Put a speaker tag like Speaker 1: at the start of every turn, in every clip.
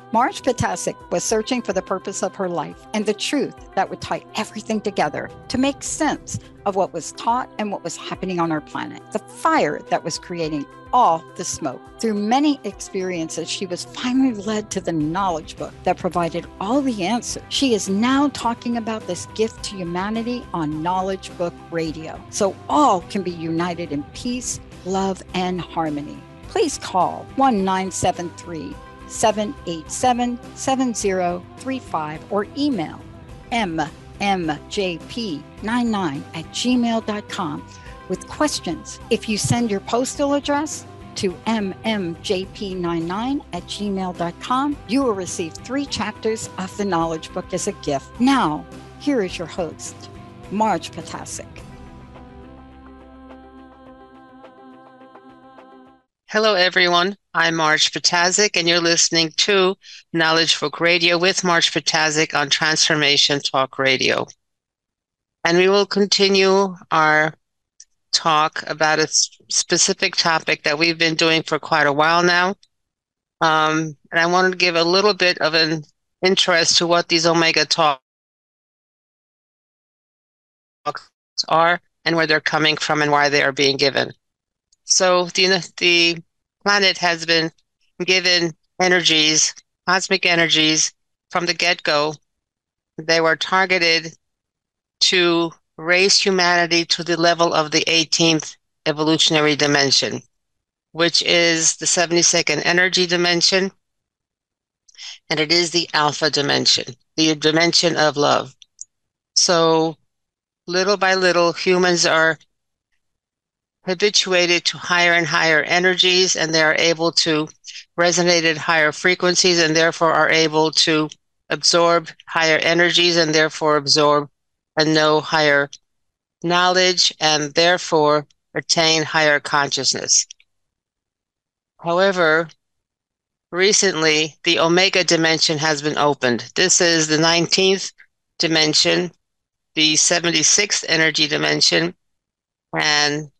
Speaker 1: Marge Potasic was searching for the purpose of her life and the truth that would tie everything together to make sense of what was taught and what was happening on our planet, the fire that was creating all the smoke. Through many experiences, she was finally led to the knowledge book that provided all the answers. She is now talking about this gift to humanity on Knowledge Book Radio, so all can be united in peace, love, and harmony. Please call 1-973 787-7035 or email mmjp99@gmail.com with questions. If you send your postal address to mmjp99@gmail.com, you will receive 3 chapters of the Knowledge Book as a gift. Now, here is your host, Marge Potasic.
Speaker 2: Hello, everyone. I'm Marge Potasic, and you're listening to Knowledge Book Radio with Marge Potasic on Transformation Talk Radio. And we will continue our talk about a specific topic that we've been doing for quite a while now. And I wanted to give a little bit of an interest to what these Omega talks are and where they're coming from and why they are being given. So the planet has been given energies, cosmic energies, from the get-go. They were targeted to raise humanity to the level of the 18th evolutionary dimension, which is the 72nd energy dimension, and it is the alpha dimension, the dimension of love. So little by little, humans are habituated to higher and higher energies, and they are able to resonate at higher frequencies, and therefore are able to absorb higher energies, and therefore absorb and know higher knowledge, and therefore attain higher consciousness. However, recently, the Omega dimension has been opened. This is the 19th dimension, the 76th energy dimension, and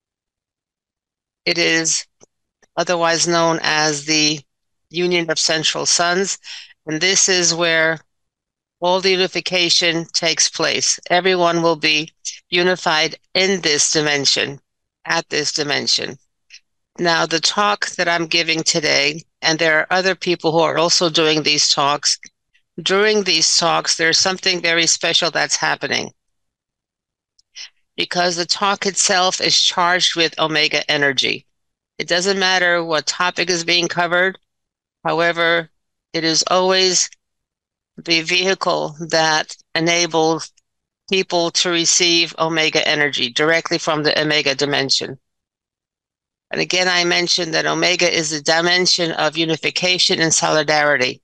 Speaker 2: it is otherwise known as the Union of Central Suns, and this is where all the unification takes place. Everyone will be unified in this dimension, at this dimension. Now, the talk that I'm giving today, and there are other people who are also doing these talks, during these talks, there's something very special that's happening, because the talk itself is charged with Omega energy. It doesn't matter what topic is being covered. However, it is always the vehicle that enables people to receive Omega energy directly from the Omega dimension. And again, I mentioned that Omega is the dimension of unification and solidarity.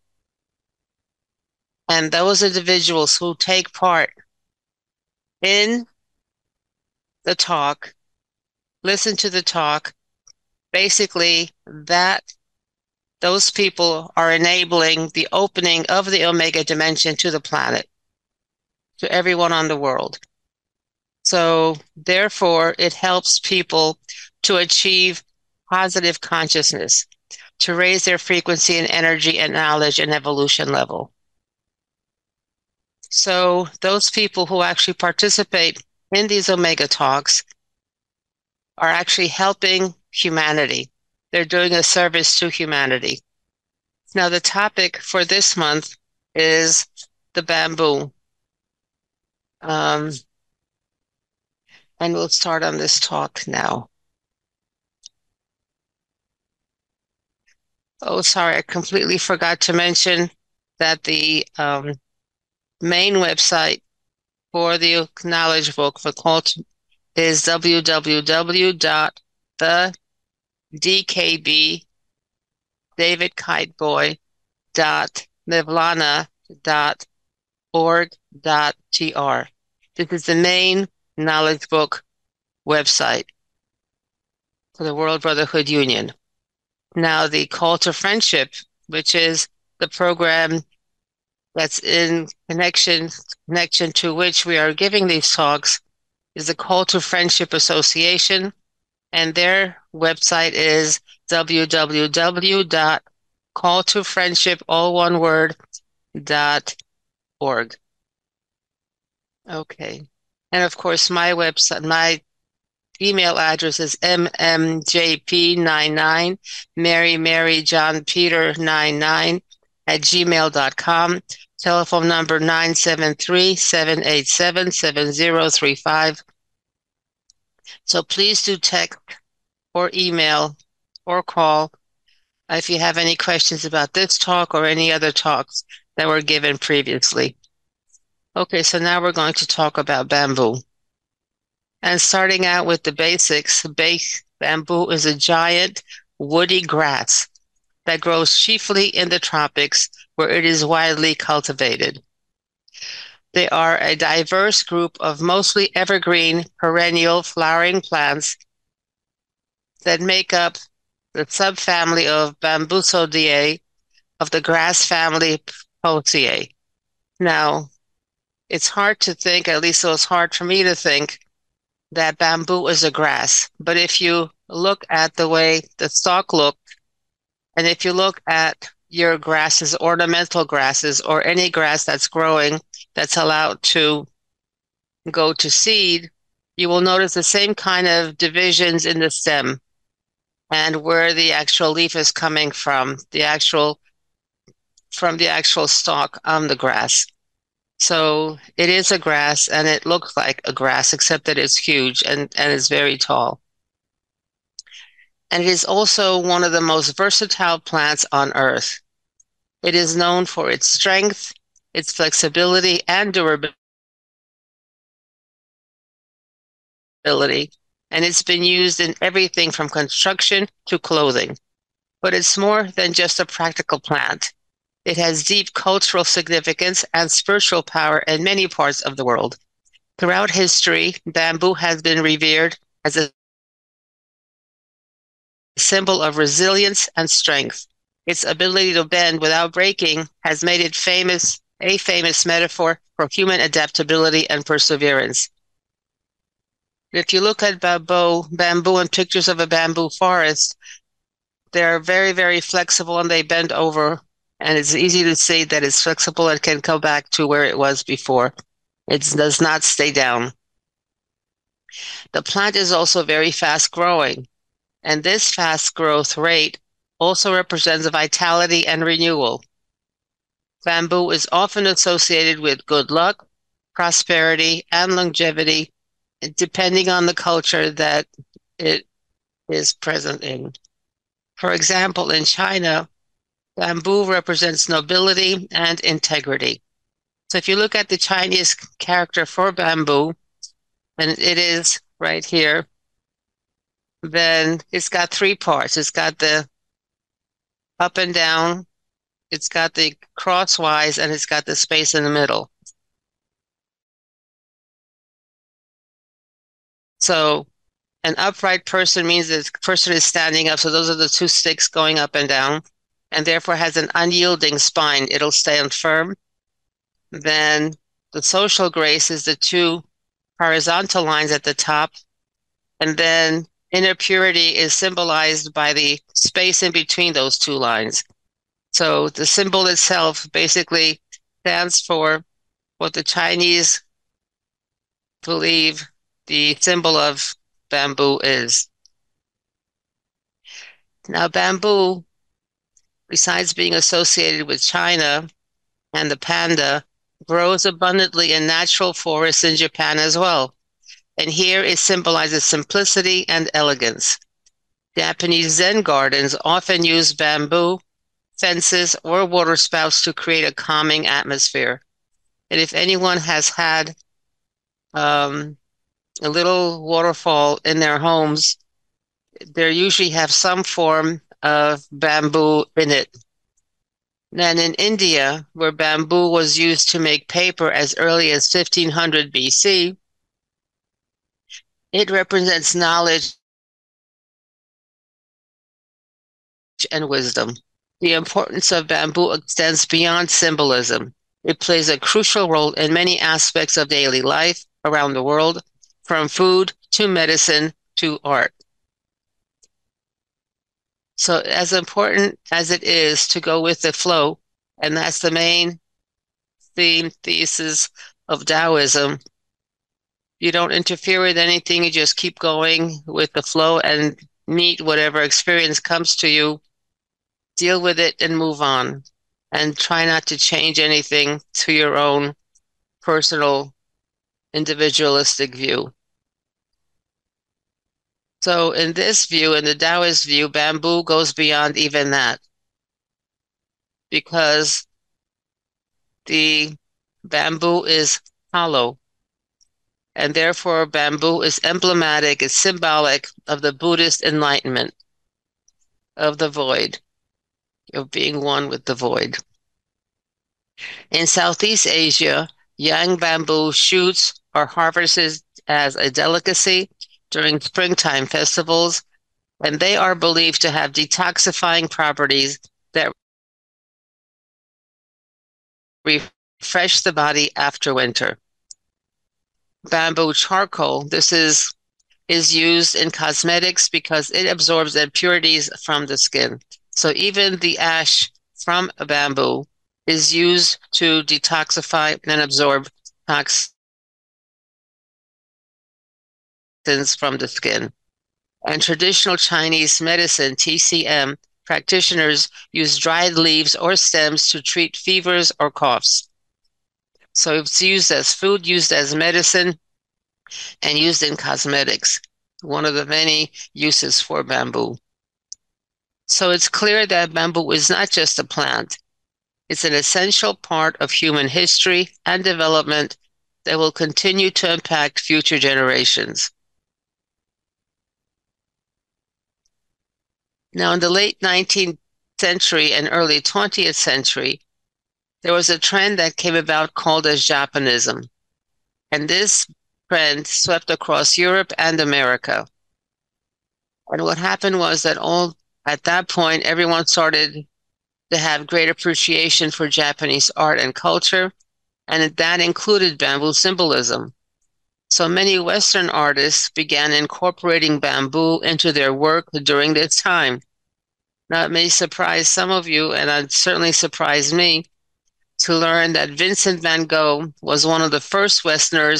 Speaker 2: And those individuals who take part in the talk, listen to the talk, basically those people are enabling the opening of the Omega dimension to the planet, to everyone on the world. So therefore, it helps people to achieve positive consciousness, to raise their frequency and energy and knowledge and evolution level. So those people who actually participate in these Omega talks are actually helping humanity. They're doing a service to humanity. Now, the topic for this month is the bamboo. And we'll start on this talk now. Oh, sorry, I completely forgot to mention that the main website for the Knowledge Book for Cult is www.davidkiteboy.nirvana.org.tr. This is the main Knowledge Book website for the World Brotherhood Union. Now, the Call to Friendship, which is the program that's in connection to which we are giving these talks, is the Call to Friendship Association, and their website is www.calltofriendship.org. Call to Friendship, all one word, .org. Okay. And of course, my website, my email address is mmjp99, Mary John Peter 99 at gmail.com. Telephone number 973-787-7035. So please do text or email or call if you have any questions about this talk or any other talks that were given previously. Okay, so now we're going to talk about bamboo. And starting out with the basics, bamboo is a giant woody grass that grows chiefly in the tropics where it is widely cultivated. They are a diverse group of mostly evergreen, perennial flowering plants that make up the subfamily of Bambusidae of the grass family Poaceae. Now, it's hard to think, at least it was hard for me to think, that bamboo is a grass. But if you look at the way the stalk looked, and if you look at your grasses, ornamental grasses, or any grass that's growing that's allowed to go to seed, you will notice the same kind of divisions in the stem and where the actual leaf is coming from the actual stalk on the grass. So it is a grass, and it looks like a grass, except that it's huge and is very tall. And it is also one of the most versatile plants on Earth. It is known for its strength, its flexibility, and durability, and it's been used in everything from construction to clothing. But it's more than just a practical plant. It has deep cultural significance and spiritual power in many parts of the world. Throughout history, bamboo has been revered as a symbol of resilience and strength. Its ability to bend without breaking has made it a famous metaphor for human adaptability and perseverance. If you look at bamboo and pictures of a bamboo forest, they're very, very flexible and they bend over. And it's easy to see that it's flexible and can come back to where it was before. It does not stay down. The plant is also very fast growing, and this fast growth rate also represents vitality and renewal. Bamboo is often associated with good luck, prosperity, and longevity, depending on the culture that it is present in. For example, in China, bamboo represents nobility and integrity. So if you look at the Chinese character for bamboo, and it is right here, then it's got three parts. It's got the up and down, it's got the crosswise, and it's got the space in the middle. So an upright person means that the person is standing up. So those are the two sticks going up and down, and therefore has an unyielding spine. It'll stand firm. Then the social grace is the two horizontal lines at the top. And then inner purity is symbolized by the space in between those two lines. So the symbol itself basically stands for what the Chinese believe the symbol of bamboo is. Now, bamboo, besides being associated with China and the panda, grows abundantly in natural forests in Japan as well. And here it symbolizes simplicity and elegance. Japanese Zen gardens often use bamboo, fences, or water spouts to create a calming atmosphere. And if anyone has had a little waterfall in their homes, they usually have some form of bamboo in it. Then in India, where bamboo was used to make paper as early as 1500 BC, it represents knowledge and wisdom. The importance of bamboo extends beyond symbolism. It plays a crucial role in many aspects of daily life around the world, from food to medicine to art. So as important as it is to go with the flow, and that's the main thesis of Taoism, you don't interfere with anything, you just keep going with the flow and meet whatever experience comes to you, deal with it and move on, and try not to change anything to your own personal individualistic view. So in this view, in the Taoist view, bamboo goes beyond even that, because the bamboo is hollow, and therefore bamboo is emblematic, it's symbolic of the Buddhist enlightenment, of the void, of being one with the void. In Southeast Asia, young bamboo shoots are harvested as a delicacy during springtime festivals, and they are believed to have detoxifying properties that refresh the body after winter. Bamboo charcoal, this is used in cosmetics because it absorbs impurities from the skin. So even the ash from a bamboo is used to detoxify and absorb toxins from the skin. And traditional Chinese medicine, TCM, practitioners use dried leaves or stems to treat fevers or coughs. So it's used as food, used as medicine, and used in cosmetics, one of the many uses for bamboo. So it's clear that bamboo is not just a plant. It's an essential part of human history and development that will continue to impact future generations. Now, in the late 19th century and early 20th century, there was a trend that came about called as Japonism. And this trend swept across Europe and America. And what happened was that at that point, everyone started to have great appreciation for Japanese art and culture, and that included bamboo symbolism. So many Western artists began incorporating bamboo into their work during this time. Now, it may surprise some of you, and it certainly surprised me, to learn that Vincent van Gogh was one of the first Western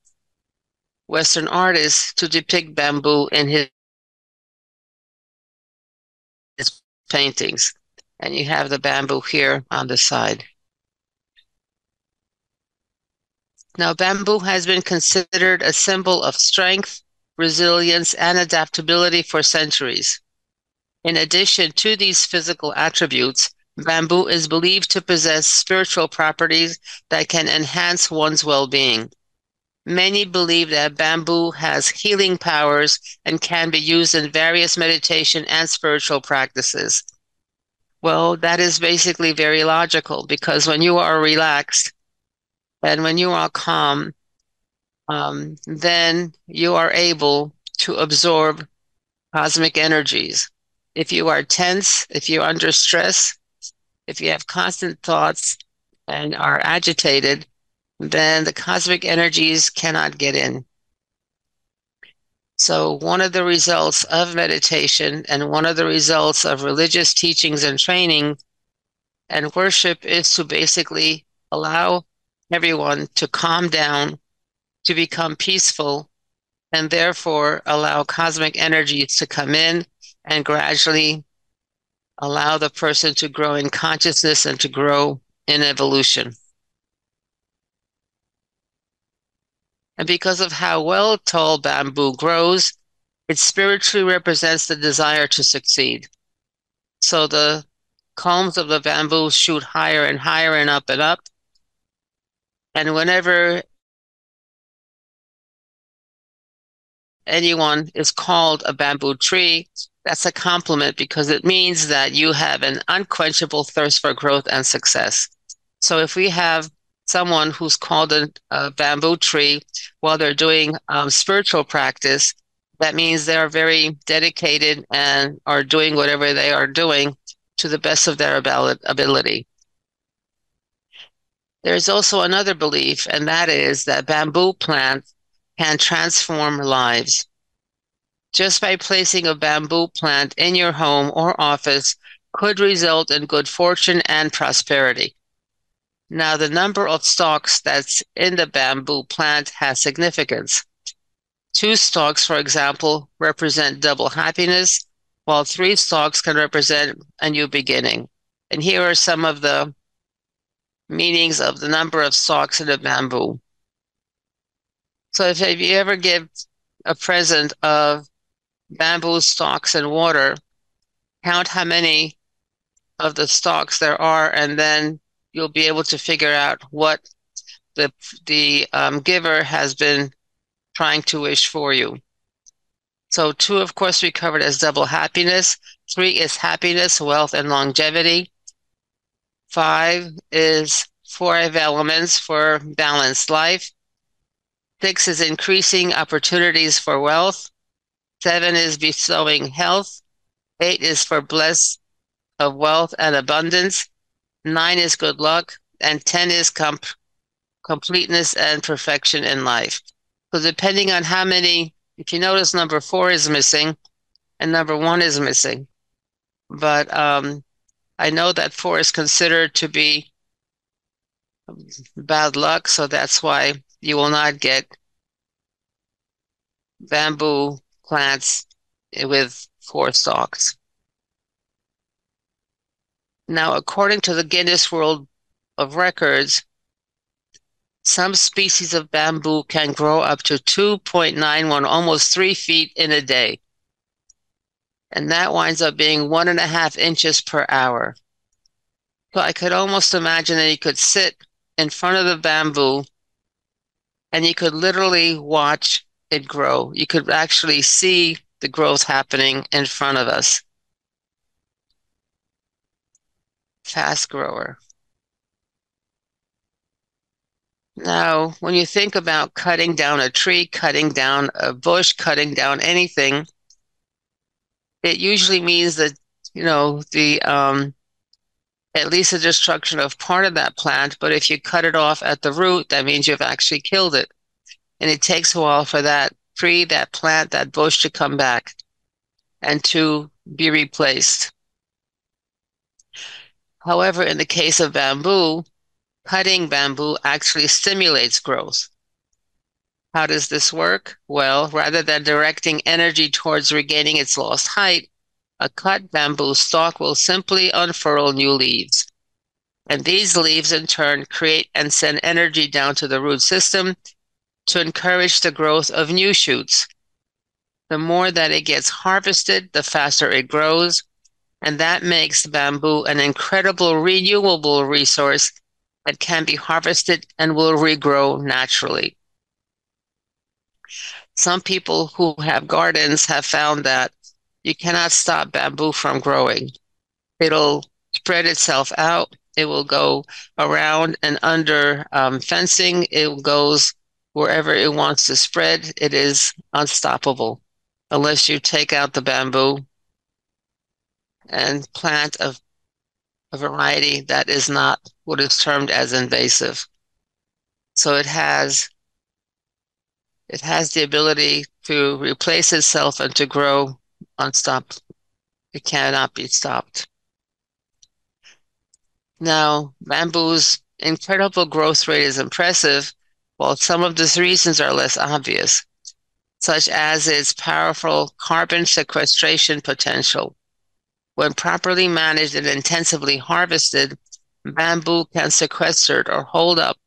Speaker 2: artists to depict bamboo in his paintings. And you have the bamboo here on the side. Now, bamboo has been considered a symbol of strength, resilience, and adaptability for centuries. In addition to these physical attributes, bamboo is believed to possess spiritual properties that can enhance one's well-being. Many believe that bamboo has healing powers and can be used in various meditation and spiritual practices. Well, that is basically very logical, because when you are relaxed and when you are calm, then you are able to absorb cosmic energies. If you are tense, if you're under stress, if you have constant thoughts and are agitated, then the cosmic energies cannot get in. So one of the results of meditation and one of the results of religious teachings and training and worship is to basically allow everyone to calm down, to become peaceful, and therefore allow cosmic energies to come in and gradually allow the person to grow in consciousness and to grow in evolution. And because of how well tall bamboo grows, it spiritually represents the desire to succeed. So the culms of the bamboo shoot higher and higher and up and up. And whenever anyone is called a bamboo tree, that's a compliment, because it means that you have an unquenchable thirst for growth and success. So if we have someone who's called a bamboo tree while they're doing spiritual practice, that means they're very dedicated and are doing whatever they are doing to the best of their ability. There's also another belief, and that is that bamboo plants can transform lives. just by placing a bamboo plant in your home or office could result in good fortune and prosperity. Now, the number of stalks that's in the bamboo plant has significance. 2 stalks, for example, represent double happiness, while 3 stalks can represent a new beginning. And here are some of the meanings of the number of stalks in a bamboo. So if you ever give a present of bamboo stalks and water, count how many of the stalks there are, and then you'll be able to figure out what the giver has been trying to wish for you. So 2, of course, we covered as double happiness. 3 is happiness, wealth, and longevity. 5 is 5 elements for balanced life. 6 is increasing opportunities for wealth. 7 is bestowing health. 8 is for bliss of wealth and abundance. 9 is good luck. And 10 is completeness and perfection in life. So depending on how many, if you notice, number 4 is missing and number 1 is missing. But I know that 4 is considered to be bad luck, so that's why you will not get bamboo plants with 4 stalks. Now, according to the Guinness World of Records, some species of bamboo can grow up to 2.91, almost 3 feet in a day. And that winds up being 1.5 inches per hour. So I could almost imagine that you could sit in front of the bamboo and you could literally watch it grow. You could actually see the growth happening in front of us. Fast grower. Now, when you think about cutting down a tree, cutting down a bush, cutting down anything, it usually means that, at least the destruction of part of that plant. But if you cut it off at the root, that means you've actually killed it. And it takes a while for that tree, that plant, that bush to come back and to be replaced. However, in the case of bamboo, cutting bamboo actually stimulates growth. How does this work? Well, rather than directing energy towards regaining its lost height, a cut bamboo stalk will simply unfurl new leaves. And these leaves in turn create and send energy down to the root system to encourage the growth of new shoots. The more that it gets harvested, the faster it grows, and that makes bamboo an incredible renewable resource that can be harvested and will regrow naturally. Some people who have gardens have found that you cannot stop bamboo from growing. It'll spread itself out. It will go around and under fencing. It goes wherever it wants to spread. It is unstoppable unless you take out the bamboo and plant a variety that is not what is termed as invasive. So it has the ability to replace itself and to grow unstopped. It cannot be stopped. Now, bamboo's incredible growth rate is impressive, while some of the reasons are less obvious, such as its powerful carbon sequestration potential. When properly managed and intensively harvested, bamboo can sequester or hold up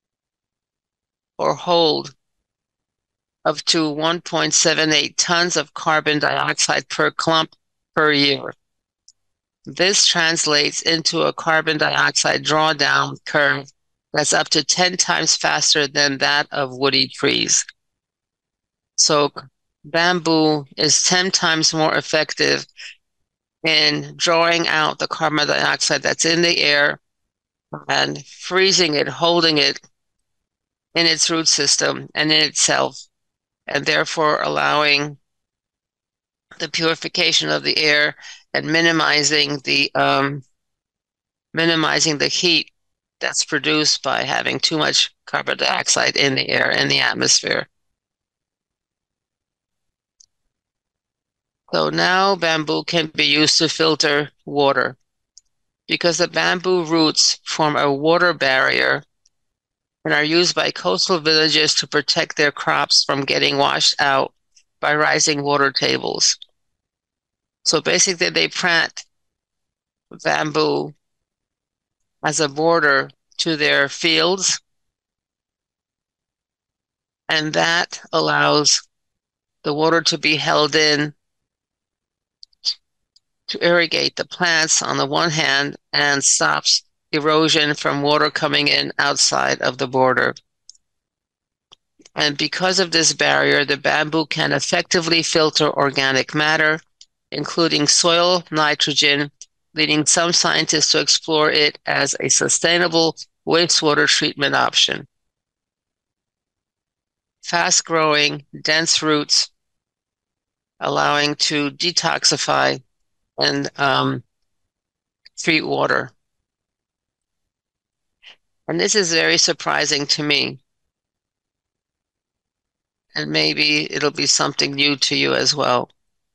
Speaker 2: to 1.78 tons of carbon dioxide per clump per year. This translates into a carbon dioxide drawdown curve that's up to 10 times faster than that of woody trees. So bamboo is 10 times more effective in drawing out the carbon dioxide that's in the air and freezing it, holding it in its root system and in itself, and therefore allowing the purification of the air and minimizing the heat that's produced by having too much carbon dioxide in the air, in the atmosphere. So now bamboo can be used to filter water because the bamboo roots form a water barrier and are used by coastal villages to protect their crops from getting washed out by rising water tables. So basically, they plant bamboo as a border to their fields, and that allows the water to be held in to irrigate the plants on the one hand and stops erosion from water coming in outside of the border. And because of this barrier, the bamboo can effectively filter organic matter, including soil nitrogen, leading some scientists to explore it as a sustainable wastewater treatment option. Fast-growing, dense roots allowing to detoxify and treat water. And this is very surprising to me. And maybe it'll be something new to you as well.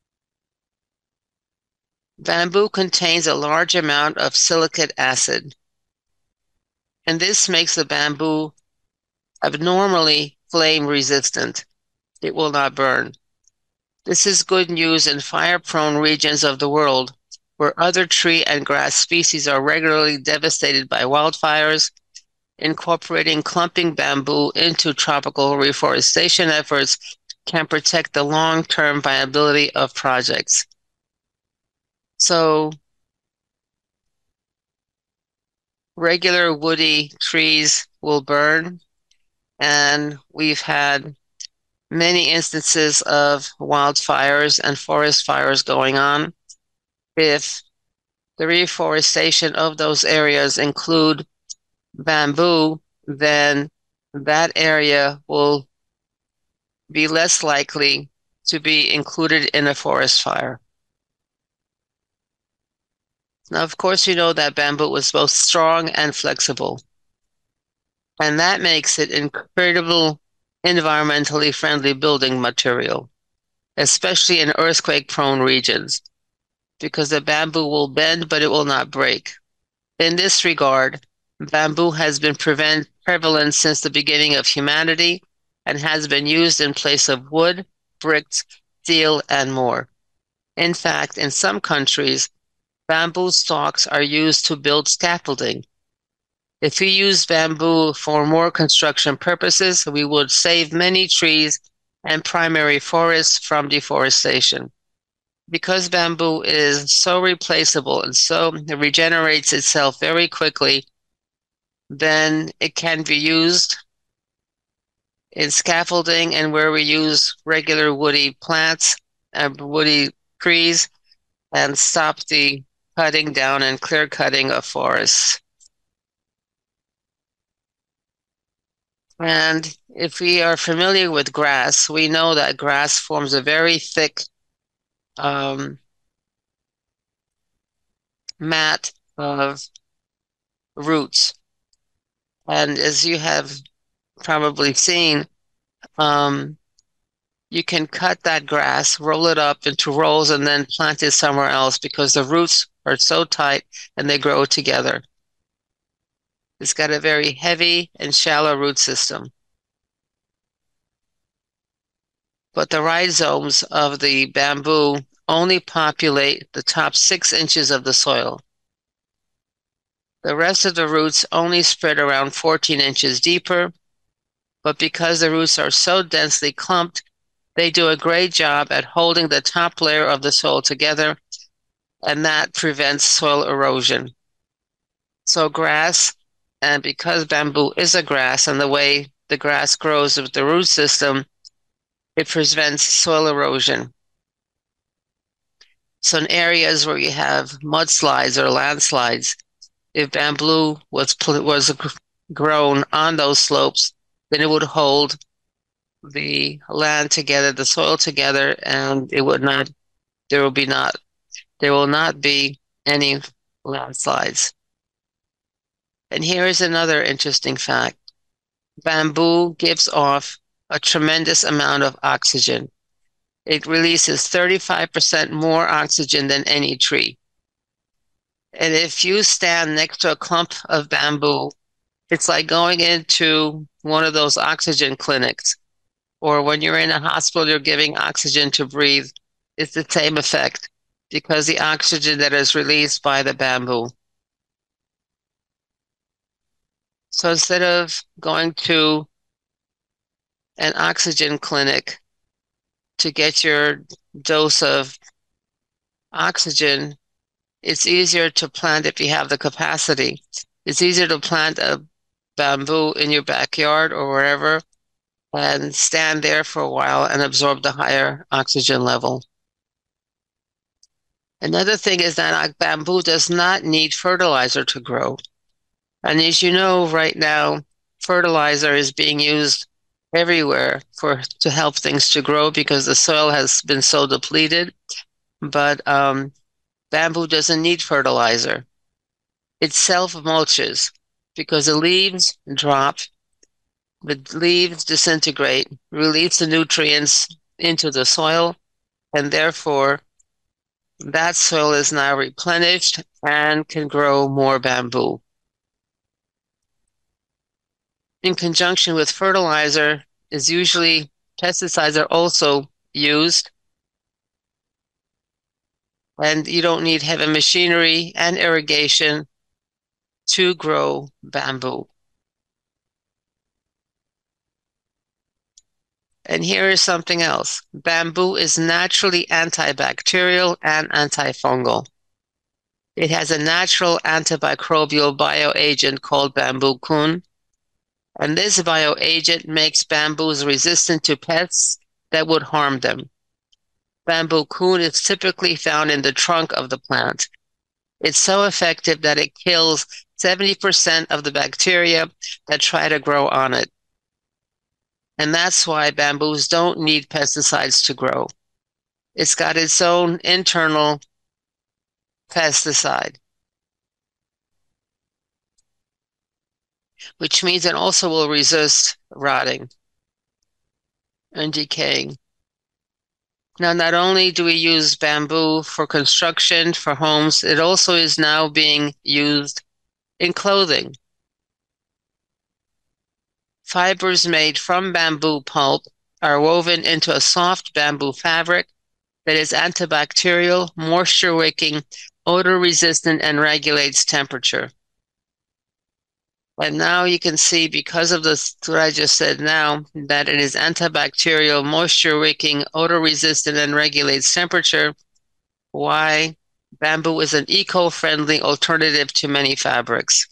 Speaker 2: Bamboo contains a large amount of silicate acid, and this makes the bamboo abnormally flame resistant. It will not burn. This is good news in fire-prone regions of the world where other tree and grass species are regularly devastated by wildfires. Incorporating clumping bamboo into tropical reforestation efforts can protect the long-term viability of projects. So regular woody trees will burn, and we've had many instances of wildfires and forest fires going on. If the reforestation of those areas include bamboo, then that area will be less likely to be included in a forest fire. Now, of course, you know that bamboo was both strong and flexible, and that makes it incredible environmentally friendly building material, especially in earthquake-prone regions, because the bamboo will bend, but it will not break. In this regard, bamboo has been prevalent since the beginning of humanity and has been used in place of wood, bricks, steel, and more. In fact, in some countries, bamboo stalks are used to build scaffolding. If we use bamboo for more construction purposes, we would save many trees and primary forests from deforestation. Because bamboo is so replaceable and so it regenerates itself very quickly, then it can be used in scaffolding and where we use regular woody plants and woody trees and stop the cutting down and clear cutting of forests. And if we are familiar with grass, we know that grass forms a very thick mat of roots. And as you have probably seen, you can cut that grass, roll it up into rolls, and then plant it somewhere else because the roots are so tight and they grow together. It's got a very heavy and shallow root system. But the rhizomes of the bamboo only populate the top 6 inches of the soil. The rest of the roots only spread around 14 inches deeper, but because the roots are so densely clumped, they do a great job at holding the top layer of the soil together, and that prevents soil erosion. So grass, and because bamboo is a grass and the way the grass grows with the root system, it prevents soil erosion. So in areas where you have mudslides or landslides, if bamboo was grown on those slopes, then it would hold the land together, the soil together, and there will not be any landslides. And here is another interesting fact. Bamboo gives off a tremendous amount of oxygen. It releases 35% more oxygen than any tree. And if you stand next to a clump of bamboo, it's like going into one of those oxygen clinics, or when you're in a hospital, you're giving oxygen to breathe. It's the same effect because the oxygen that is released by the bamboo. So instead of going to an oxygen clinic to get your dose of oxygen, it's easier to plant if you have the capacity. It's easier to plant a bamboo in your backyard or wherever and stand there for a while and absorb the higher oxygen level. Another thing is that bamboo does not need fertilizer to grow. And as you know, right now, fertilizer is being used everywhere to help things to grow because the soil has been so depleted. But bamboo doesn't need fertilizer. It self-mulches because the leaves drop, the leaves disintegrate, release the nutrients into the soil, and therefore that soil is now replenished and can grow more bamboo. In conjunction with fertilizer is usually pesticides are also used, and you don't need heavy machinery and irrigation to grow bamboo. And here is something else. Bamboo is naturally antibacterial and antifungal. It has a natural antimicrobial bioagent called bamboocune. And this bioagent makes bamboos resistant to pests that would harm them. Bamboocune is typically found in the trunk of the plant. It's so effective that it kills 70% of the bacteria that try to grow on it. And that's why bamboos don't need pesticides to grow. It's got its own internal pesticide, which means it also will resist rotting and decaying. Now, not only do we use bamboo for construction, for homes, it also is now being used in clothing. Fibers made from bamboo pulp are woven into a soft bamboo fabric that is antibacterial, moisture-wicking, odor-resistant, and regulates temperature. And now you can see, because of this, what I just said now, that it is antibacterial, moisture-wicking, odor-resistant, and regulates temperature, why bamboo is an eco-friendly alternative to many fabrics.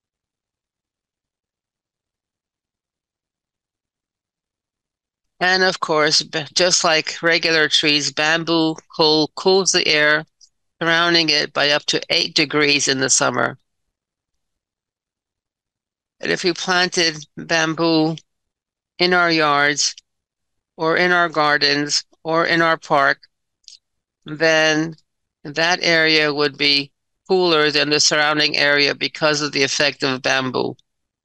Speaker 2: And of course, just like regular trees, bamboo cools the air surrounding it by up to 8 degrees in the summer. And if we planted bamboo in our yards or in our gardens or in our park, then that area would be cooler than the surrounding area because of the effect of bamboo.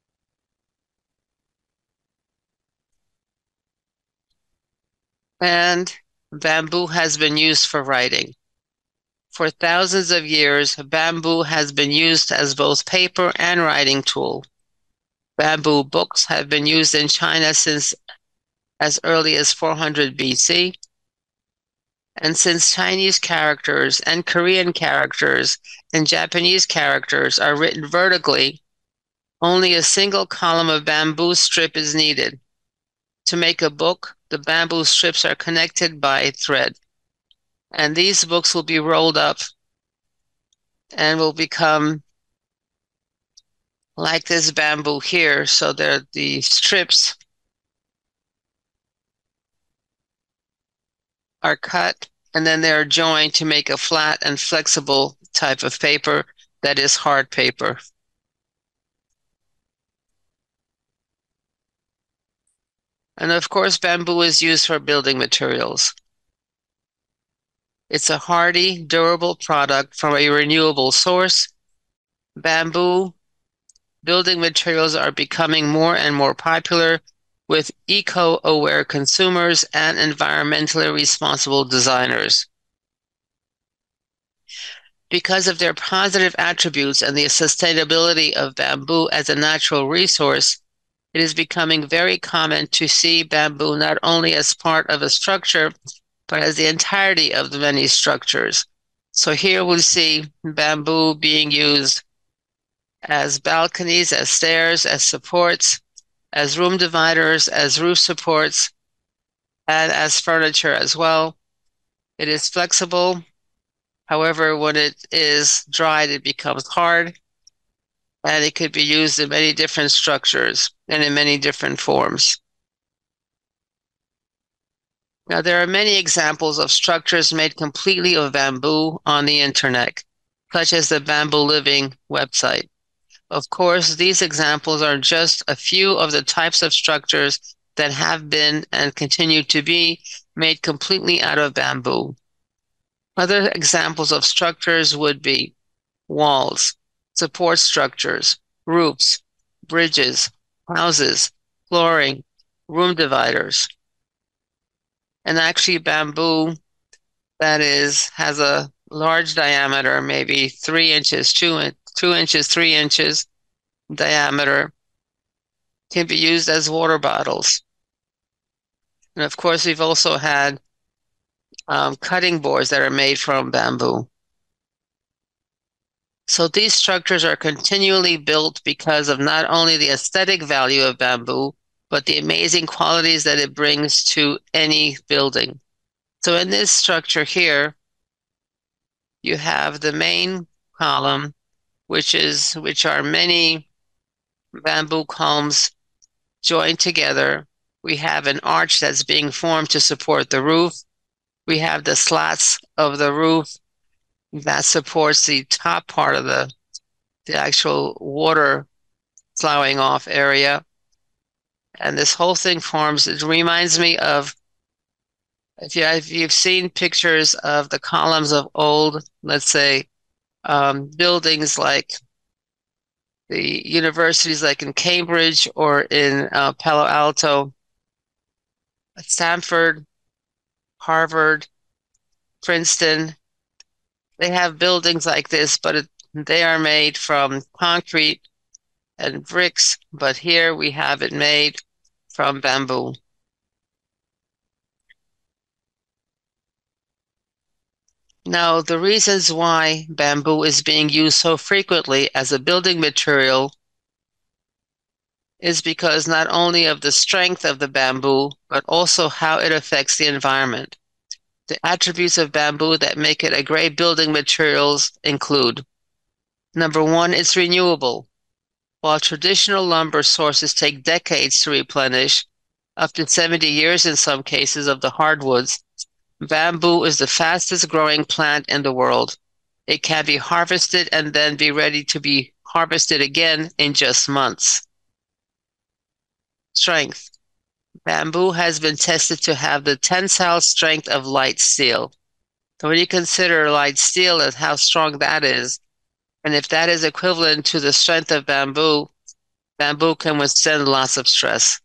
Speaker 2: And bamboo has been used for writing. For thousands of years, bamboo has been used as both paper and writing tool. Bamboo books have been used in China since as early as 400 BC. And since Chinese characters and Korean characters and Japanese characters are written vertically, only a single column of bamboo strip is needed. To make a book, the bamboo strips are connected by thread. And these books will be rolled up and will become like this bamboo here. So the strips are cut and then they're joined to make a flat and flexible type of paper that is hard paper. And of course, bamboo is used for building materials. It's a hardy, durable product from a renewable source. Bamboo building materials are becoming more and more popular with eco-aware consumers and environmentally responsible designers. Because of their positive attributes and the sustainability of bamboo as a natural resource, it is becoming very common to see bamboo not only as part of a structure, but as the entirety of the many structures. So here we see bamboo being used as balconies, as stairs, as supports, as room dividers, as roof supports, and as furniture as well. It is flexible. However, when it is dried, it becomes hard, and it could be used in many different structures and in many different forms. Now, there are many examples of structures made completely of bamboo on the internet, such as the Bamboo Living website. Of course, these examples are just a few of the types of structures that have been and continue to be made completely out of bamboo. Other examples of structures would be walls, support structures, roofs, bridges, houses, flooring, room dividers. And actually bamboo that has a large diameter, maybe 3 inches, 2 inches, 3 inches diameter, can be used as water bottles. And of course, we've also had cutting boards that are made from bamboo. So these structures are continually built because of not only the aesthetic value of bamboo, but the amazing qualities that it brings to any building. So in this structure here, you have the main column, which are many bamboo columns joined together. We have an arch that's being formed to support the roof. We have the slats of the roof that supports the top part of the actual water flowing off area. And this whole thing it reminds me of, if you've seen pictures of the columns of old, let's say, buildings like the universities like in Cambridge or in Palo Alto, Stanford, Harvard, Princeton, they have buildings like this, but they are made from concrete and bricks, but here we have it made from bamboo. Now, the reasons why bamboo is being used so frequently as a building material is because not only of the strength of the bamboo, but also how it affects the environment. The attributes of bamboo that make it a great building materials include: number one, it's renewable. While traditional lumber sources take decades to replenish, up to 70 years in some cases of the hardwoods, bamboo is the fastest growing plant in the world. It can be harvested and then be ready to be harvested again in just months. Strength. Bamboo has been tested to have the tensile strength of light steel. So when you consider light steel as how strong that is, and if that is equivalent to the strength of bamboo, bamboo can withstand lots of stress.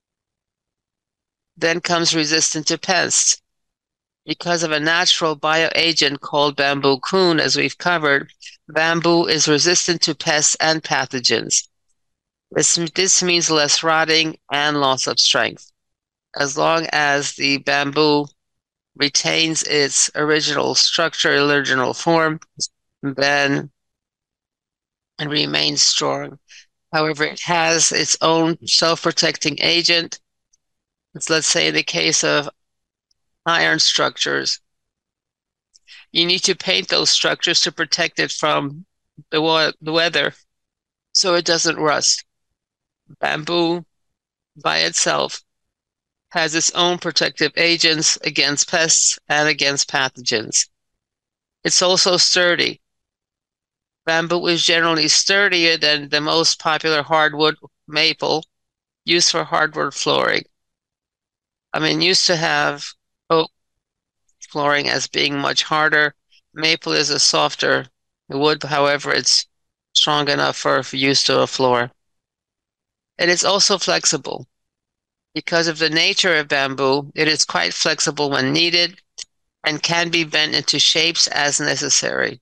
Speaker 2: Then comes resistant to pests. Because of a natural bioagent called bamboocune, as we've covered, bamboo is resistant to pests and pathogens. This means less rotting and loss of strength. As long as the bamboo retains its original structure, original form, then it remains strong. However, it has its own self-protecting agent. Let's say in the case of iron structures, you need to paint those structures to protect it from the weather so it doesn't rust. Bamboo by itself has its own protective agents against pests and against pathogens. It's also sturdy. Bamboo is generally sturdier than the most popular hardwood, maple, used for hardwood flooring. Used to have oak flooring as being much harder. Maple is a softer wood, however, it's strong enough for use to a floor. It is also flexible. Because of the nature of bamboo, it is quite flexible when needed and can be bent into shapes as necessary.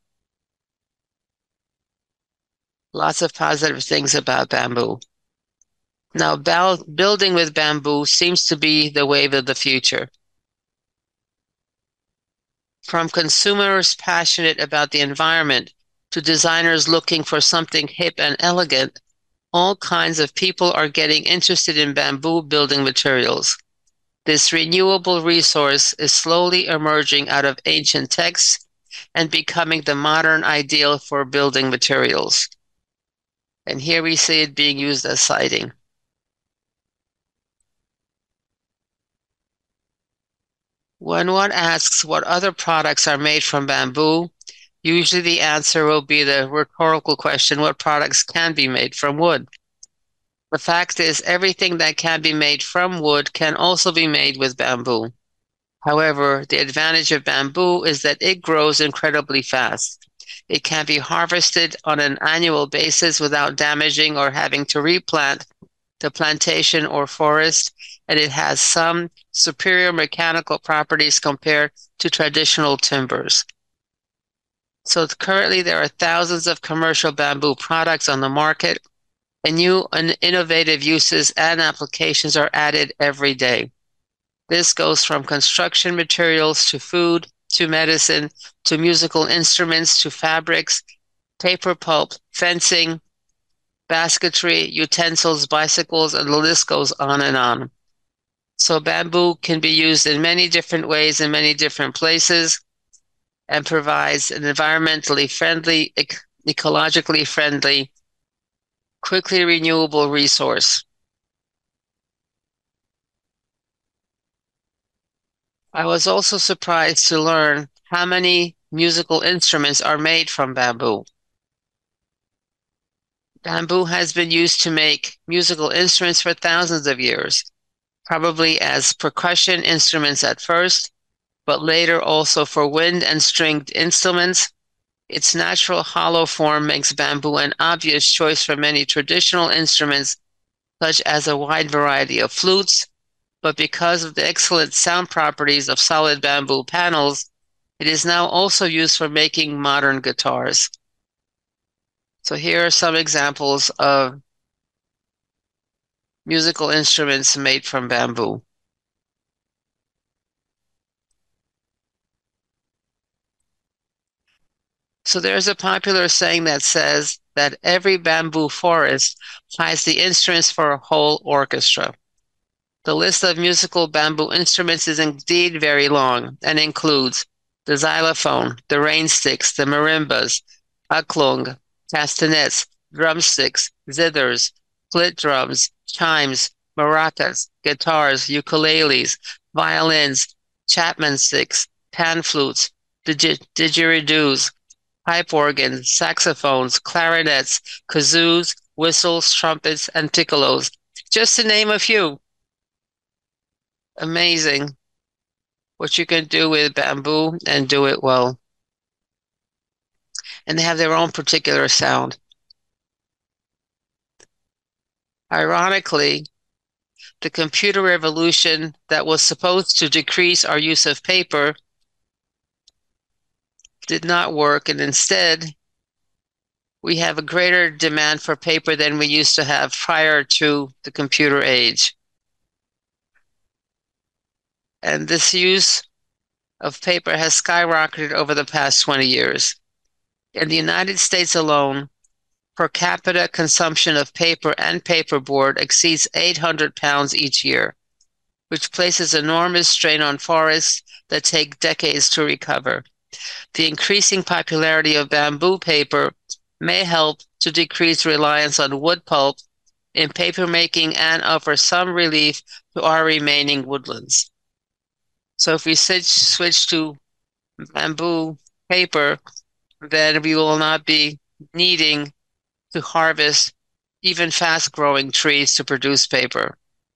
Speaker 2: Lots of positive things about bamboo. Now, building with bamboo seems to be the wave of the future. From consumers passionate about the environment to designers looking for something hip and elegant, all kinds of people are getting interested in bamboo building materials. This renewable resource is slowly emerging out of ancient texts and becoming the modern ideal for building materials. And here we see it being used as siding. When one asks what other products are made from bamboo, usually the answer will be the rhetorical question, what products can be made from wood? The fact is, everything that can be made from wood can also be made with bamboo. However, the advantage of bamboo is that it grows incredibly fast. It can be harvested on an annual basis without damaging or having to replant the plantation or forest, and it has some superior mechanical properties compared to traditional timbers. So currently there are thousands of commercial bamboo products on the market, and new and innovative uses and applications are added every day. This goes from construction materials to food, to medicine, to musical instruments, to fabrics, paper pulp, fencing, basketry, utensils, bicycles, and the list goes on and on. So bamboo can be used in many different ways in many different places and provides an environmentally friendly, ecologically friendly, quickly renewable resource. I was also surprised to learn how many musical instruments are made from bamboo. Bamboo has been used to make musical instruments for thousands of years, probably as percussion instruments at first, but later also for wind and stringed instruments. Its natural hollow form makes bamboo an obvious choice for many traditional instruments, such as a wide variety of flutes, but because of the excellent sound properties of solid bamboo panels, it is now also used for making modern guitars. So here are some examples of musical instruments made from bamboo. So there's a popular saying that says that every bamboo forest has the instruments for a whole orchestra. The list of musical bamboo instruments is indeed very long and includes the xylophone, the rainsticks, the marimbas, aklung, castanets, drumsticks, zithers, split drums, chimes, maracas, guitars, ukuleles, violins, Chapman sticks, pan flutes, didgeridoos, pipe organs, saxophones, clarinets, kazoos, whistles, trumpets, and piccolos, just to name a few. Amazing what you can do with bamboo and do it well. And they have their own particular sound. Ironically, the computer revolution that was supposed to decrease our use of paper did not work, and instead we have a greater demand for paper than we used to have prior to the computer age. And this use of paper has skyrocketed over the past 20 years. In the United States alone, per capita consumption of paper and paperboard exceeds 800 pounds each year, which places enormous strain on forests that take decades to recover. The increasing popularity of bamboo paper may help to decrease reliance on wood pulp in papermaking and offer some relief to our remaining woodlands. So if we switch to bamboo paper, then we will not be needing to harvest even fast-growing trees to produce paper.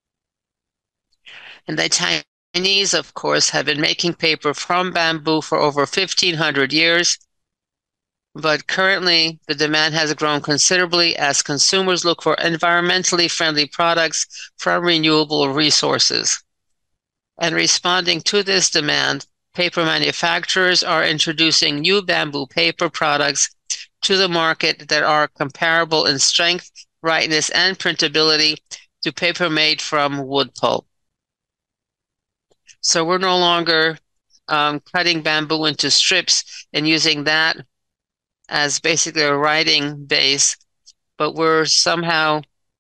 Speaker 2: And the Chinese, of course, have been making paper from bamboo for over 1,500 years. but currently the demand has grown considerably as consumers look for environmentally friendly products from renewable resources. And responding to this demand, paper manufacturers are introducing new bamboo paper products to the market that are comparable in strength, brightness, and printability to paper made from wood pulp. So we're no longer cutting bamboo into strips and using that as basically a writing base, but we're somehow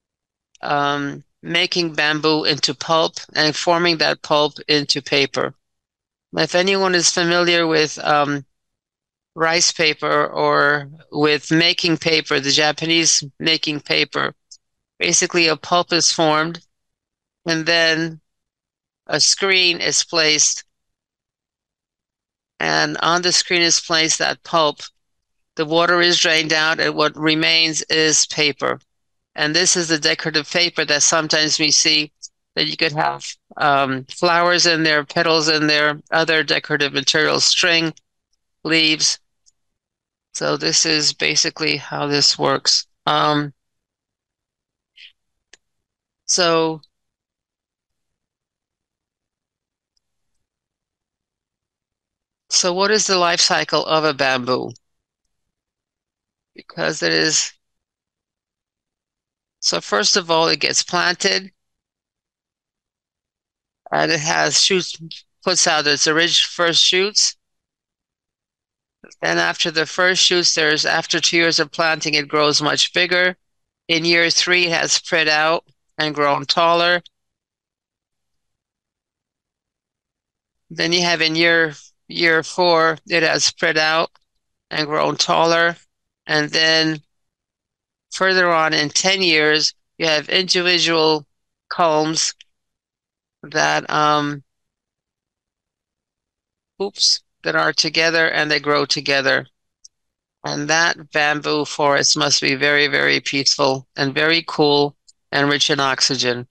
Speaker 2: making bamboo into pulp and forming that pulp into paper. If anyone is familiar with rice paper or with making paper, the Japanese making paper, basically a pulp is formed and then a screen is placed, and on the screen is placed that pulp. The water is drained out and what remains is paper. And this is the decorative paper that sometimes we see that you could have flowers in there, petals in there, other decorative materials, string, leaves. So this is basically how this works. So what is the life cycle of a bamboo? Because it is, so first of all, it gets planted and it has shoots, puts out its original first shoots. And after the first shoots, after 2 years of planting, it grows much bigger. In year 3, it has spread out and grown taller. Then you have in year 4, it has spread out and grown taller. And then further on in 10 years, you have individual culms that that are together and they grow together. And that bamboo forest must be very, very peaceful and very cool and rich in oxygen.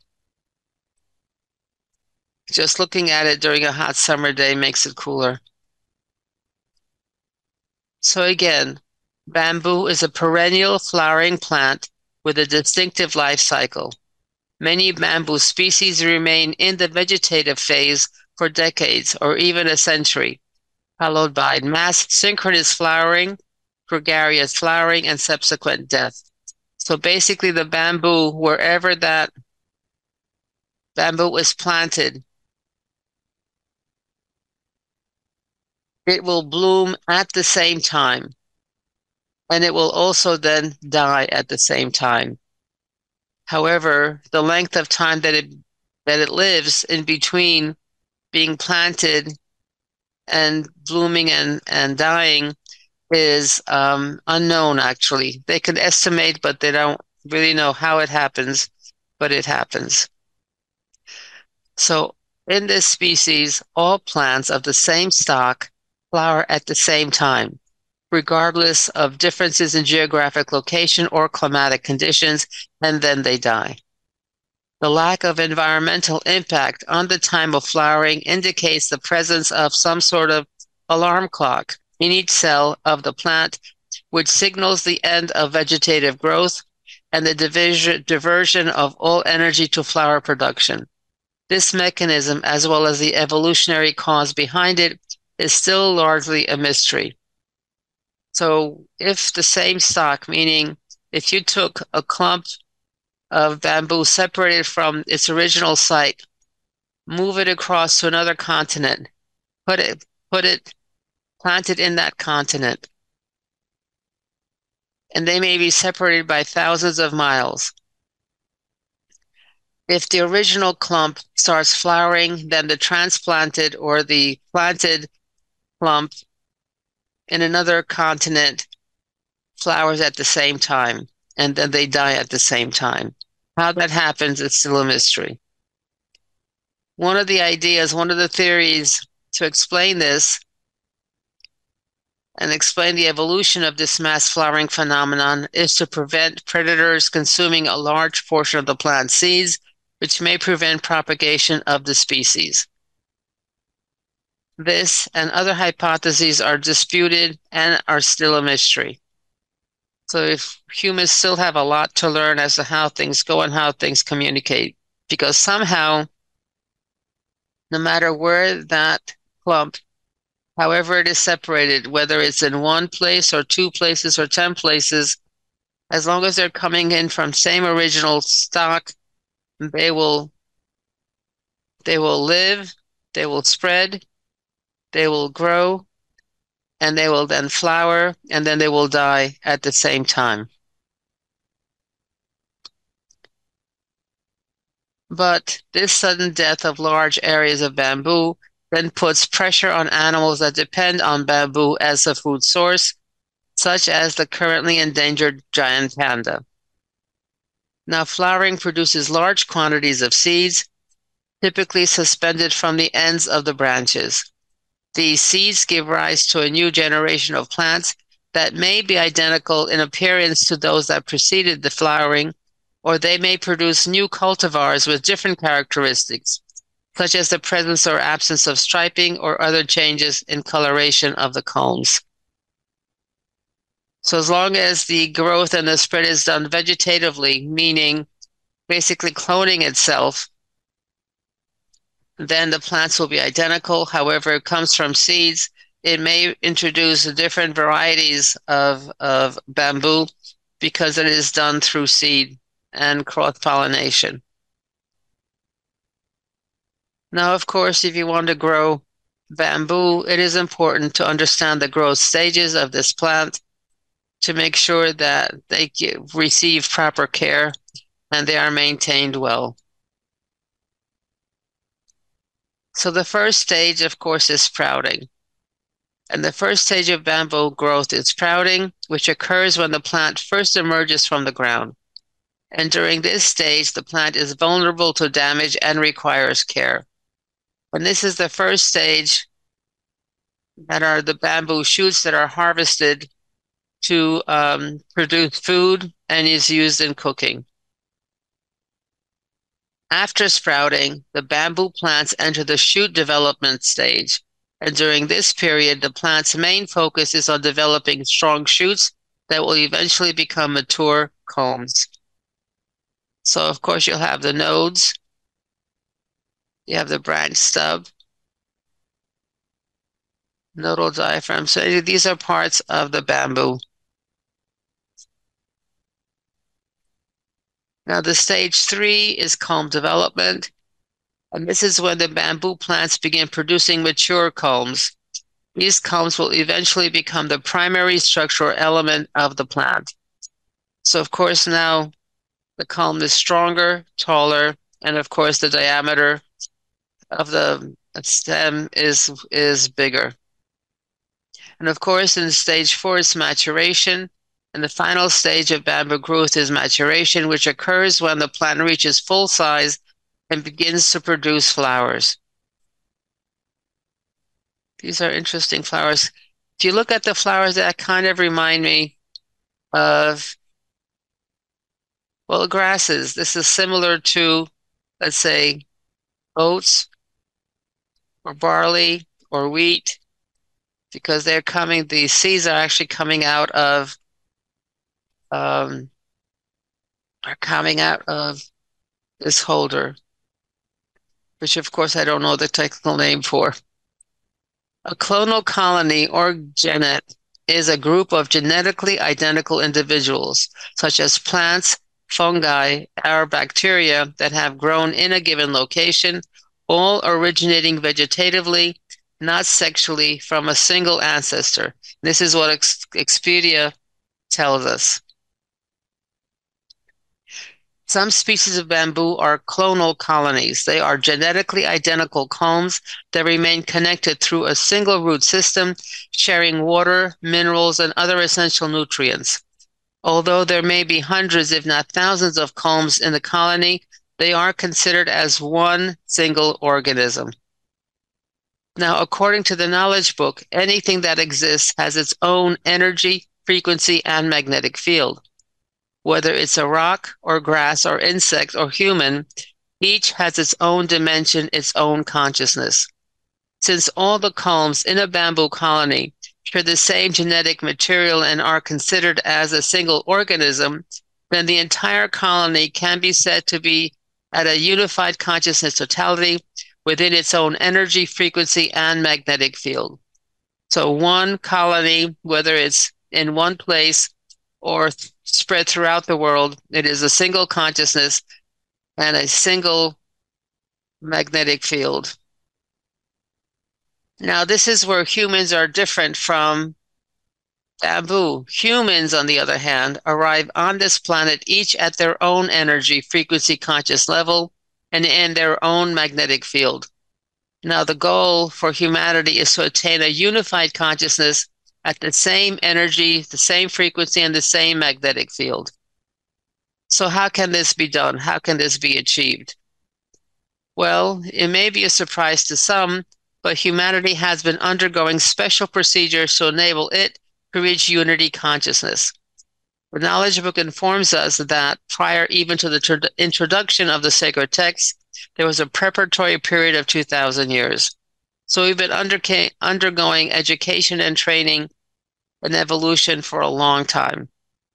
Speaker 2: Just looking at it during a hot summer day makes it cooler. So again, bamboo is a perennial flowering plant with a distinctive life cycle. Many bamboo species remain in the vegetative phase for decades or even a century, followed by mass synchronous flowering, gregarious flowering, and subsequent death. So basically the bamboo, wherever that bamboo is planted, it will bloom at the same time. And it will also then die at the same time. However, the length of time that it lives in between being planted and blooming and dying is unknown, actually. They can estimate, but they don't really know how it happens, but it happens. So in this species, all plants of the same stock flower at the same time, regardless of differences in geographic location or climatic conditions, and then they die. The lack of environmental impact on the time of flowering indicates the presence of some sort of alarm clock in each cell of the plant, which signals the end of vegetative growth and the diversion of all energy to flower production. This mechanism, as well as the evolutionary cause behind it, is still largely a mystery. So if the same stock, meaning if you took a clump of bamboo separated from its original site, move it across to another continent, put it planted in that continent, and they may be separated by thousands of miles. If the original clump starts flowering, then the transplanted or the planted clump in another continent flowers at the same time, and then they die at the same time. How that happens is still a mystery. One of the theories to explain this and explain the evolution of this mass flowering phenomenon is to prevent predators consuming a large portion of the plant seeds, which may prevent propagation of the species. This and other hypotheses are disputed and are still a mystery. So if humans still have a lot to learn as to how things go and how things communicate, because somehow, no matter where that clump, however it is separated, whether it's in one place or two places or 10 places, as long as they're coming in from same original stock, they will live, they will spread, they will grow, and they will then flower, and then they will die at the same time. But this sudden death of large areas of bamboo then puts pressure on animals that depend on bamboo as a food source, such as the currently endangered giant panda. Now, flowering produces large quantities of seeds, typically suspended from the ends of the branches. These seeds give rise to a new generation of plants that may be identical in appearance to those that preceded the flowering, or they may produce new cultivars with different characteristics, such as the presence or absence of striping or other changes in coloration of the culms. So as long as the growth and the spread is done vegetatively, meaning basically cloning itself, then the plants will be identical. However, it comes from seeds. It may introduce different varieties of bamboo because it is done through seed and cross-pollination. Now, of course, if you want to grow bamboo, it is important to understand the growth stages of this plant to make sure that they receive proper care and they are maintained well. So the first stage, of course, is sprouting. And the first stage of bamboo growth is sprouting, which occurs when the plant first emerges from the ground. And during this stage, the plant is vulnerable to damage and requires care. And this is the first stage that are the bamboo shoots that are harvested to produce food and is used in cooking. After sprouting, the bamboo plants enter the shoot development stage. And during this period, the plant's main focus is on developing strong shoots that will eventually become mature culms. So, of course, you'll have the nodes, you have the branch stub, nodal diaphragm. So these are parts of the bamboo. Now, the stage 3 is culm development, and this is when the bamboo plants begin producing mature culms. These culms will eventually become the primary structural element of the plant. So, of course, now the culm is stronger, taller, and of course, the diameter of the stem is bigger. And of course, in stage 4 is maturation. And the final stage of bamboo growth is maturation, which occurs when the plant reaches full size and begins to produce flowers. These are interesting flowers. If you look at the flowers, that kind of remind me of, well, grasses. This is similar to, let's say, oats or barley or wheat, because the seeds are actually coming out of this holder, which of course I don't know the technical name for. A clonal colony or genet is a group of genetically identical individuals, such as plants, fungi, or bacteria that have grown in a given location, all originating vegetatively, not sexually, from a single ancestor. This is what Expedia tells us. Some species of bamboo are clonal colonies. They are genetically identical culms that remain connected through a single root system, sharing water, minerals, and other essential nutrients. Although there may be hundreds, if not thousands, of culms in the colony, they are considered as one single organism. Now, according to the knowledge book, anything that exists has its own energy, frequency, and magnetic field. Whether it's a rock or grass or insect or human, each has its own dimension, its own consciousness. Since all the culms in a bamboo colony share the same genetic material and are considered as a single organism, then the entire colony can be said to be at a unified consciousness totality within its own energy, frequency, and magnetic field. So one colony, whether it's in one place or spread throughout the world, it is a single consciousness and a single magnetic field. Now, this is where humans are different from bamboo. Humans, on the other hand, arrive on this planet each at their own energy, frequency, conscious level, and in their own magnetic field. Now, the goal for humanity is to attain a unified consciousness at the same energy, the same frequency, and the same magnetic field. So how can this be done? How can this be achieved? Well, it may be a surprise to some, but humanity has been undergoing special procedures to enable it to reach unity consciousness. The Knowledge Book informs us that prior even to the introduction of the sacred text, there was a preparatory period of 2,000 years. So we've been undergoing education and training and evolution for a long time.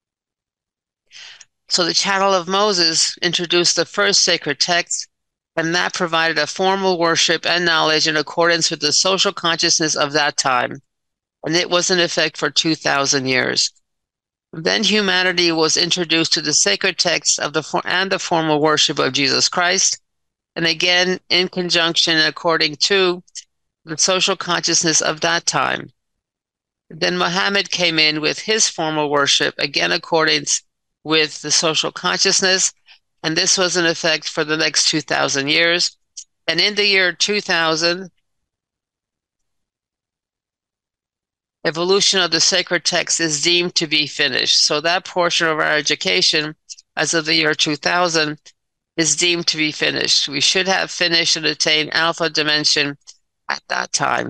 Speaker 2: So the Channel of Moses introduced the first sacred text, and that provided a formal worship and knowledge in accordance with the social consciousness of that time. And it was in effect for 2,000 years. Then humanity was introduced to the sacred texts of the formal worship of Jesus Christ, and again in conjunction according to the social consciousness of that time. Then Muhammad came in with his formal worship, again according with the social consciousness, and this was in effect for the next 2,000 years. And in the year 2000, evolution of the sacred text is deemed to be finished. So that portion of our education as of the year 2000 is deemed to be finished. We should have finished and attained alpha dimension at that time.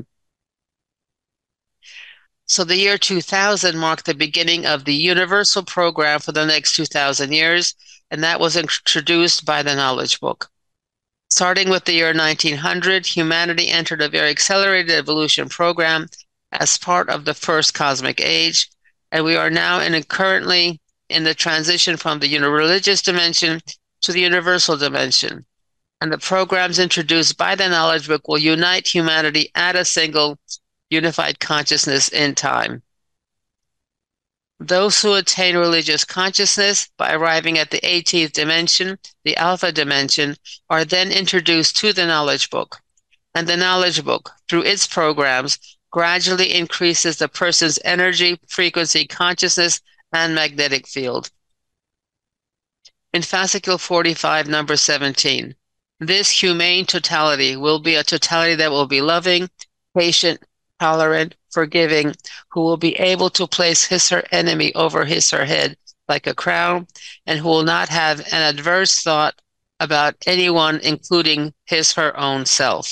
Speaker 2: So the year 2000 marked the beginning of the universal program for the next 2,000 years, and that was introduced by the Knowledge Book. Starting with the year 1900, humanity entered a very accelerated evolution program as part of the first cosmic age, and we are now currently in the transition from the religious dimension to the universal dimension. And the programs introduced by the Knowledge Book will unite humanity at a single unified consciousness in time. Those who attain religious consciousness by arriving at the 18th dimension, the alpha dimension, are then introduced to the Knowledge Book. And the Knowledge Book, through its programs, gradually increases the person's energy, frequency, consciousness, and magnetic field. In fascicle 45, number 17, this humane totality will be a totality that will be loving, patient, tolerant, forgiving, who will be able to place his or her enemy over his or her head like a crown, and who will not have an adverse thought about anyone, including his or her own self.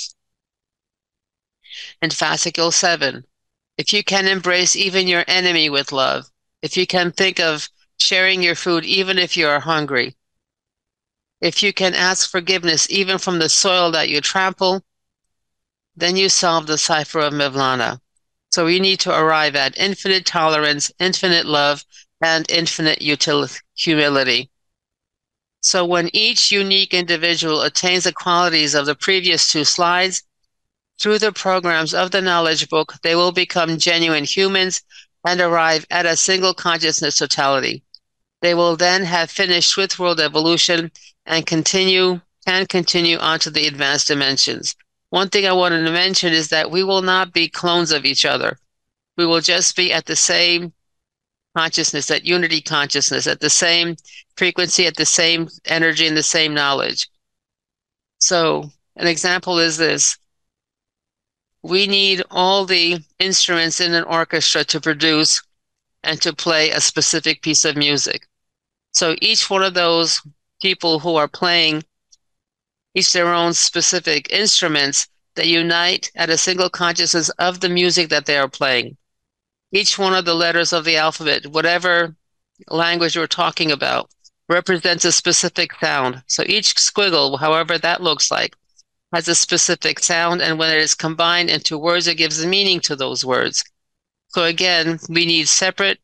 Speaker 2: In fascicle 7, if you can embrace even your enemy with love, if you can think of sharing your food even if you are hungry, if you can ask forgiveness even from the soil that you trample, then you solve the cipher of Mevlana. So you need to arrive at infinite tolerance, infinite love, and infinite humility. So when each unique individual attains the qualities of the previous two slides, through the programs of the Knowledge Book, they will become genuine humans and arrive at a single consciousness totality. They will then have finished with world evolution and can continue on to the advanced dimensions. One thing I wanted to mention is that we will not be clones of each other. We will just be at the same consciousness, that unity consciousness, at the same frequency, at the same energy, and the same knowledge. So an example is this. We need all the instruments in an orchestra to produce and to play a specific piece of music. So each one of those people who are playing each their own specific instruments, they unite at a single consciousness of the music that they are playing. Each one of the letters of the alphabet, whatever language we're talking about, represents a specific sound. So each squiggle, however that looks like, has a specific sound, and when it is combined into words, it gives meaning to those words. So again, we need separate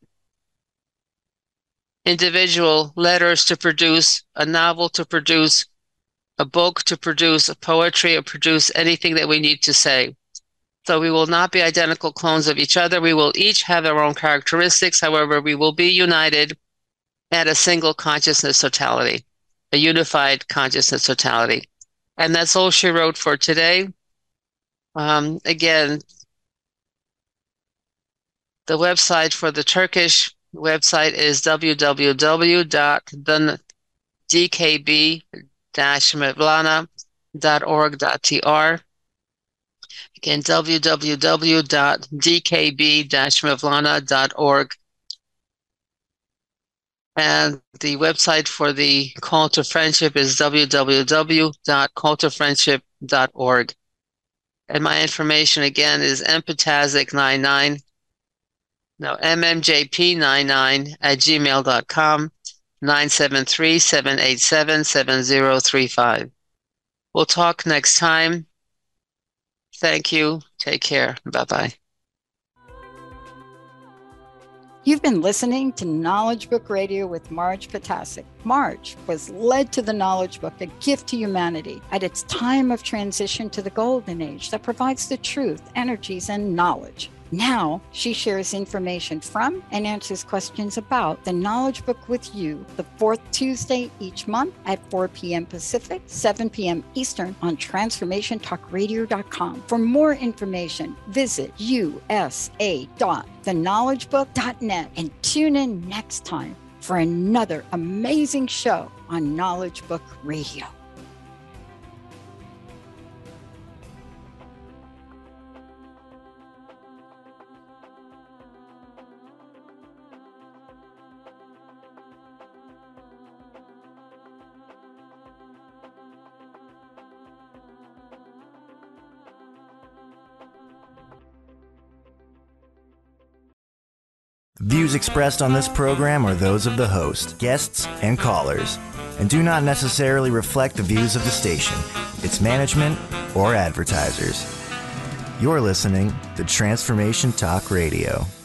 Speaker 2: individual letters to produce a novel, to produce a book, to produce a poetry, or produce anything that we need to say. So we will not be identical clones of each other. We will each have our own characteristics. However, we will be united at a single consciousness totality, a unified consciousness totality. And that's all she wrote for today. Again, the website for the Turkish website is www.dkb-mevlana.org.tr. Again, www.dkb-mevlana.org. And the website for the Call to Friendship is www.calltofriendship.org. And my information again is mpatazik99, no, mmjp99@gmail.com, 973-787-7035. We'll talk next time. Thank you. Take care. Bye-bye.
Speaker 1: You've been listening to Knowledge Book Radio with Marge Ptacek. Marge was led to the Knowledge Book, a gift to humanity, at its time of transition to the Golden Age that provides the truth, energies, and knowledge. Now, she shares information from and answers questions about the Knowledge Book with you the fourth Tuesday each month at 4 p.m. Pacific, 7 p.m. Eastern on TransformationTalkRadio.com. For more information, visit usa.theknowledgebook.net and tune in next time for another amazing show on Knowledge Book Radio.
Speaker 3: Views expressed on this program are those of the host, guests, and callers, and do not necessarily reflect the views of the station, its management, or advertisers. You're listening to Transformation Talk Radio.